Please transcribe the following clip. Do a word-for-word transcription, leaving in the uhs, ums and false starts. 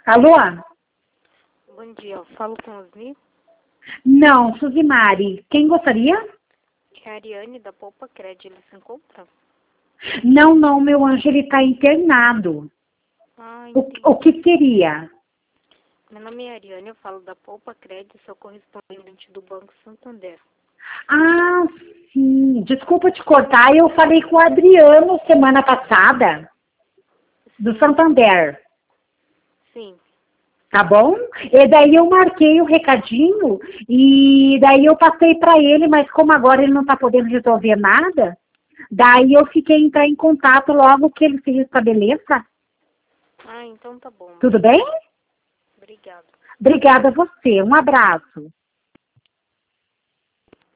Alô? Bom dia, eu falo com Osni. Não, Suzimari. Quem gostaria? É a Ariane da Poupa Cred, ele se encontra? Não, não, meu anjo, ele está internado. Ah, O, entendi. o que seria? Meu nome é Ariane, eu falo da Poupa Cred, sou correspondente do Banco Santander. Ah, sim. Desculpa te cortar, eu falei com o Adriano semana passada, do Sim, Santander. sim. Tá bom? E daí eu marquei o recadinho e daí eu passei para ele, mas como agora ele não está podendo resolver nada, daí eu fiquei em entrar em contato logo que ele se restabeleça. Ah, então tá bom. Tudo bem? Obrigada. Obrigada a você. Um abraço.